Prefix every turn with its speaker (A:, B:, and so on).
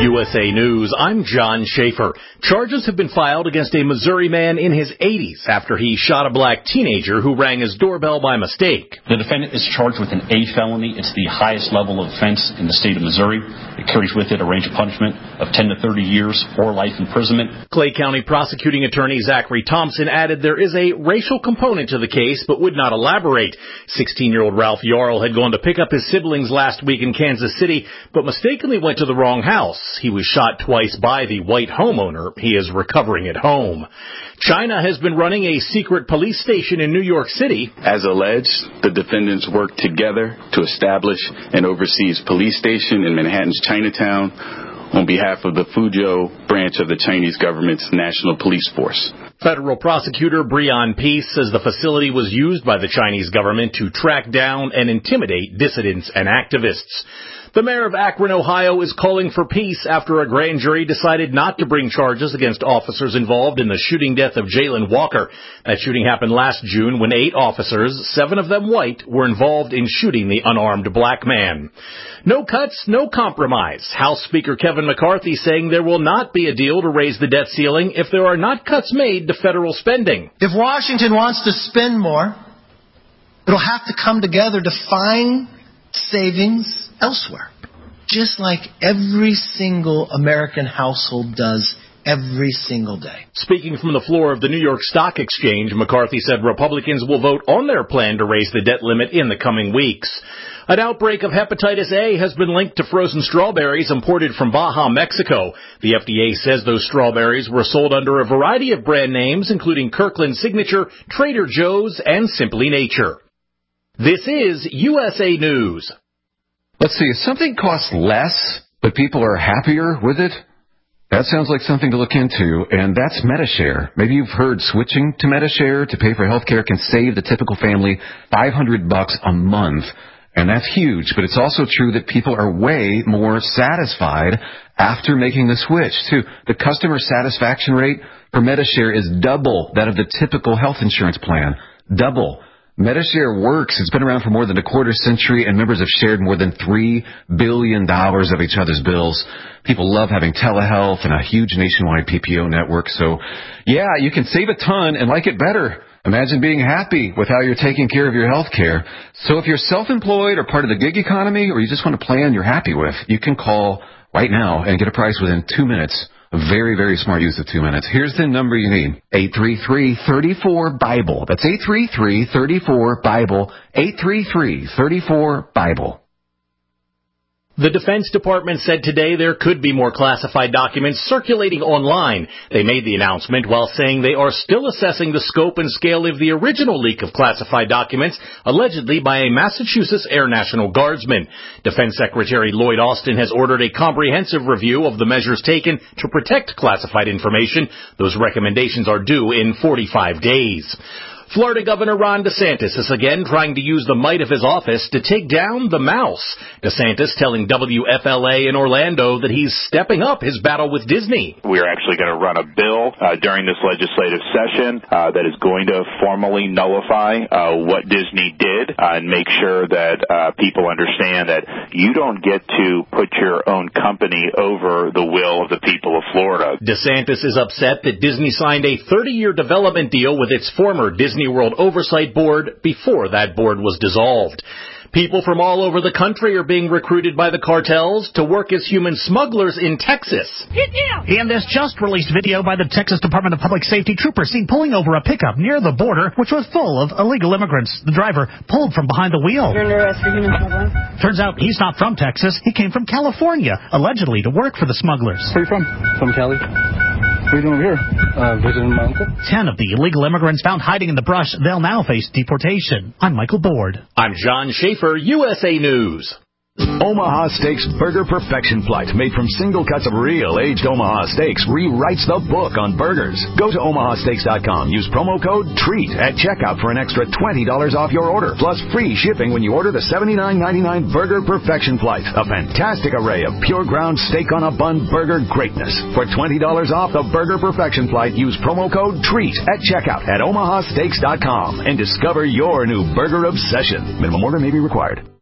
A: USA News, I'm John Schaefer. Charges have been filed against a Missouri man in his 80s after he shot a black teenager who rang his doorbell by mistake.
B: The defendant is charged with an A felony. It's the highest level of offense in the state of Missouri. It carries with it a range of punishment of 10 to 30 years or life imprisonment.
A: Clay County prosecuting attorney Zachary Thompson added there is a racial component to the case but would not elaborate. 16-year-old Ralph Yarl had gone to pick up his siblings last week in Kansas City but mistakenly went to the wrong house. He was shot twice by the white homeowner. He is recovering at home. China has been running a secret police station in New York City.
C: As alleged, the defendants worked together to establish an overseas police station in Manhattan's Chinatown on behalf of the Fuzhou branch of the Chinese government's national police force.
A: Federal prosecutor Breon Peace says the facility was used by the Chinese government to track down and intimidate dissidents and activists. The mayor of Akron, Ohio, is calling for peace after a grand jury decided not to bring charges against officers involved in the shooting death of Jayland Walker. That shooting happened last June when 8 officers, 7 of them white, were involved in shooting the unarmed black man. No cuts, no compromise. House Speaker Kevin McCarthy saying there will not be a deal to raise the debt ceiling if there are not cuts made to federal spending.
D: If Washington wants to spend more, it'll have to come together to find savings elsewhere, just like every single American household does every single day.
A: Speaking from the floor of the New York Stock Exchange, McCarthy said Republicans will vote on their plan to raise the debt limit in the coming weeks. An outbreak of hepatitis A has been linked to frozen strawberries imported from Baja, Mexico. The FDA says those strawberries were sold under a variety of brand names, including Kirkland Signature, Trader Joe's, and Simply Nature. This is USA News.
E: Let's see, if something costs less, but people are happier with it, that sounds like something to look into, and that's Medi-Share. Maybe you've heard switching to Medi-Share to pay for health care can save the typical family $500 a month, and that's huge, but it's also true that people are way more satisfied after making the switch, too. The customer satisfaction rate for Medi-Share is double that of the typical health insurance plan. Double. Medi-Share works. It's been around for more than a quarter century, and members have shared more than $3 billion of each other's bills. People love having telehealth and a huge nationwide PPO network. So, yeah, you can save a ton and like it better. Imagine being happy with how you're taking care of your health care. So if you're self-employed or part of the gig economy, or you just want a plan you're happy with, you can call right now and get a price within 2 minutes. A very, very smart use of 2 minutes. Here's the number you need. 833-34-BIBLE. That's 833-34-BIBLE. 833-34-BIBLE.
A: The Defense Department said today there could be more classified documents circulating online. They made the announcement while saying they are still assessing the scope and scale of the original leak of classified documents, allegedly by a Massachusetts Air National Guardsman. Defense Secretary Lloyd Austin has ordered a comprehensive review of the measures taken to protect classified information. Those recommendations are due in 45 days. Florida Governor Ron DeSantis is again trying to use the might of his office to take down the mouse. DeSantis telling WFLA in Orlando that he's stepping up his battle with Disney.
F: We're actually going to run a bill during this legislative session that is going to formally nullify what Disney did and make sure that people understand that you don't get to put your own company over the will of the people of Florida.
A: DeSantis is upset that Disney signed a 30-year development deal with its former Disney World Oversight Board before that board was dissolved. People from all over the country are being recruited by the cartels to work as human smugglers in Texas.
G: In this just-released video by the Texas Department of Public Safety, troopers seen pulling over a pickup near the border, which was full of illegal immigrants. The driver pulled from behind the wheel.
H: You're under arrest for human smuggling.
G: Turns out he's not from Texas. He came from California, allegedly to work for the smugglers.
I: Where are you from? From Cali. What are you doing over here? Visiting my uncle?
G: 10 of the illegal immigrants found hiding in the brush. They'll now face deportation. I'm Michael Board.
A: I'm John Schaefer, USA News.
J: Omaha Steaks Burger Perfection Flight, made from single cuts of real aged Omaha steaks, rewrites the book on burgers. Go to omahasteaks.com. Use promo code TREAT at checkout for an extra $20 off your order, plus free shipping when you order the $79.99 Burger Perfection Flight. A fantastic array of pure ground steak on a bun burger greatness. For $20 off the Burger Perfection Flight, use promo code TREAT at checkout at omahasteaks.com and discover your new burger obsession. Minimum order may be required.